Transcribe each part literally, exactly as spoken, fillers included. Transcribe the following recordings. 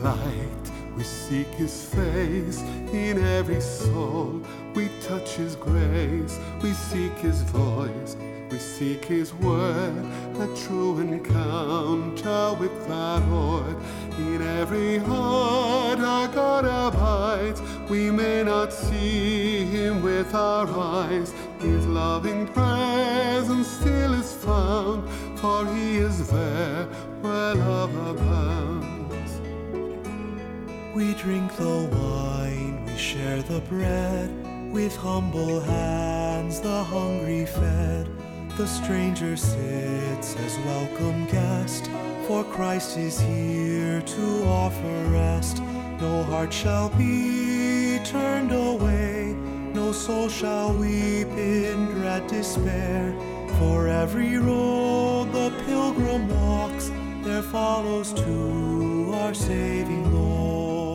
light, we seek His face in every soul. We touch His grace, we seek His voice, we seek His word, a true encounter with the Lord. In every heart our God abides. We may not see Him with our eyes, His loving presence still is found, for He is there where love abounds. We drink the wine, we share the bread, with humble hands the hungry fed. The stranger sits as welcome guest, for Christ is here to offer rest. No heart shall be turned away, no soul shall weep in dread despair. For every road the pilgrim walks, there follows too our saving Lord.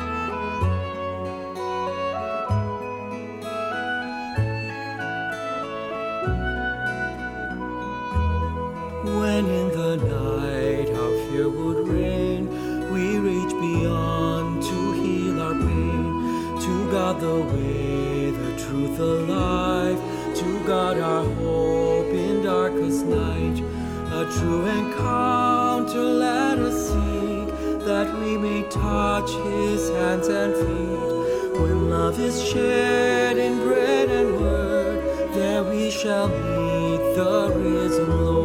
When in the night our fear would reign, we reach beyond to heal our pain. To God the way, the truth, the life, to God our hope in darkest night. A true encounter let us seek, that we may touch His hands and feet. When love is shared in bread and word, there we shall meet the risen Lord.